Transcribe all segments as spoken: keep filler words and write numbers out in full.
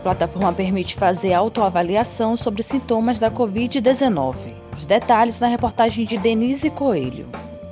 plataforma permite fazer autoavaliação sobre sintomas da covid dezenove. Os detalhes na reportagem de Denise Coelho.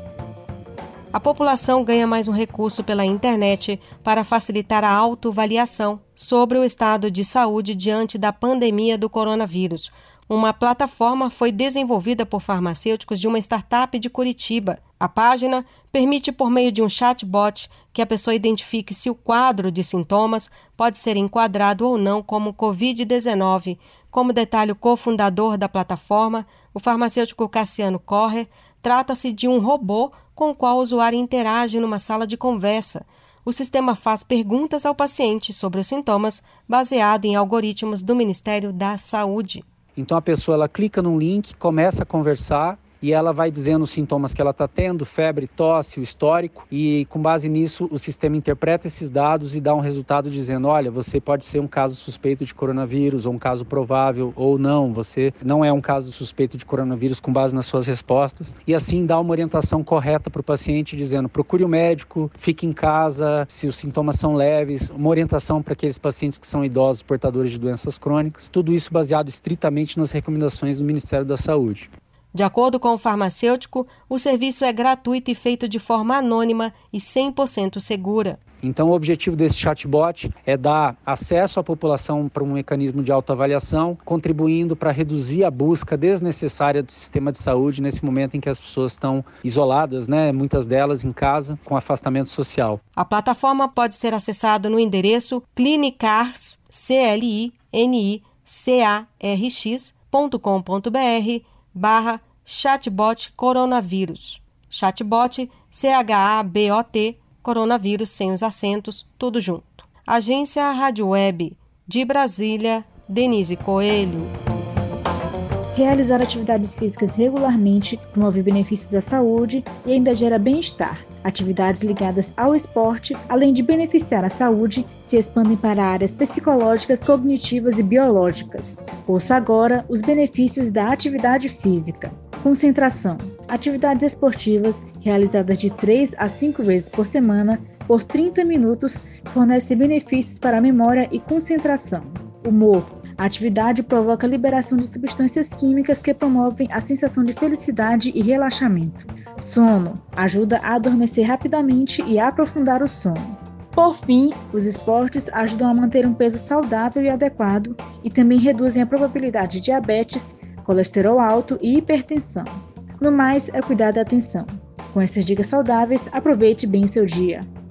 A população ganha mais um recurso pela internet para facilitar a autoavaliação sobre o estado de saúde diante da pandemia do coronavírus. Uma plataforma foi desenvolvida por farmacêuticos de uma startup de Curitiba. A página permite, por meio de um chatbot, que a pessoa identifique se o quadro de sintomas pode ser enquadrado ou não como covid dezenove. Como detalha o cofundador da plataforma, o farmacêutico Cassiano Correr, trata-se de um robô com o qual o usuário interage numa sala de conversa. O sistema faz perguntas ao paciente sobre os sintomas, baseado em algoritmos do Ministério da Saúde. Então a pessoa ela clica num link, começa a conversar e ela vai dizendo os sintomas que ela está tendo, febre, tosse, o histórico, e com base nisso o sistema interpreta esses dados e dá um resultado dizendo, olha, você pode ser um caso suspeito de coronavírus, ou um caso provável, ou não, você não é um caso suspeito de coronavírus com base nas suas respostas, e assim dá uma orientação correta para o paciente dizendo, procure o médico, fique em casa, se os sintomas são leves, uma orientação para aqueles pacientes que são idosos, portadores de doenças crônicas, tudo isso baseado estritamente nas recomendações do Ministério da Saúde. De acordo com o farmacêutico, o serviço é gratuito e feito de forma anônima e cem por cento segura. Então, o objetivo desse chatbot é dar acesso à população para um mecanismo de autoavaliação, contribuindo para reduzir a busca desnecessária do sistema de saúde nesse momento em que as pessoas estão isoladas, né, muitas delas em casa, com afastamento social. A plataforma pode ser acessada no endereço clinicarx, C L I N I C A R X ponto com ponto b r barra chatbot coronavírus. Chatbot C H A B O T coronavírus sem os acentos, tudo junto. Agência Rádio Web de Brasília, Denise Coelho. Realizar atividades físicas regularmente promove benefícios à saúde e ainda gera bem-estar. Atividades ligadas ao esporte, além de beneficiar a saúde, se expandem para áreas psicológicas, cognitivas e biológicas. Ouça agora os benefícios da atividade física. Concentração. Atividades esportivas, realizadas de três a cinco vezes por semana, por trinta minutos, fornecem benefícios para a memória e concentração. Humor. A atividade provoca a liberação de substâncias químicas que promovem a sensação de felicidade e relaxamento. Sono. Ajuda a adormecer rapidamente e a aprofundar o sono. Por fim, os esportes ajudam a manter um peso saudável e adequado e também reduzem a probabilidade de diabetes, colesterol alto e hipertensão. No mais, é cuidar da atenção. Com essas dicas saudáveis, aproveite bem o seu dia.